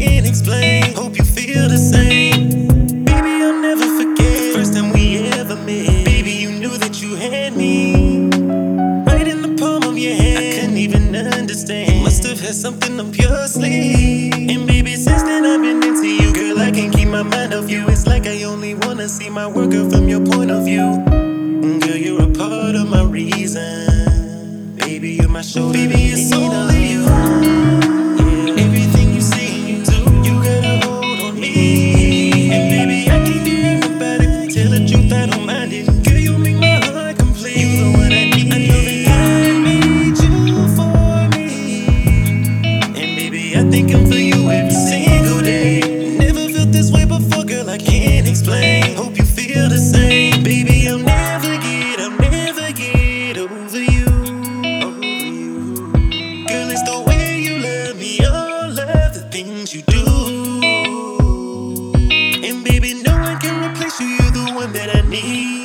can't explain. Hope you feel the same. Baby, I'll never forget the first time we ever met. Baby, you knew that you had me right in the palm of your hand. I couldn't even understand. You must have had something up your sleeve. And baby, since then I've been into you. Girl, I can't keep my mind off you. It's like I only wanna see my work, girl, from your point of view. Girl, you're a part of my reason. Baby, you're my shoulder. Baby, it's only you. Yeah, everything you say and you do, you got a hold on me. And baby, I can't do nothing about it. Tell the truth, I don't mind it. Girl, you make my heart complete. You the one I need. I know that I need you for me. And baby, I think I'm for you every single day. Never felt this way before, girl, I can't explain. Hope you feel the same. Baby, I'll never get over you. Girl, it's the way you love me, all of the things you do. And baby, no one can replace you, you're the one that I need.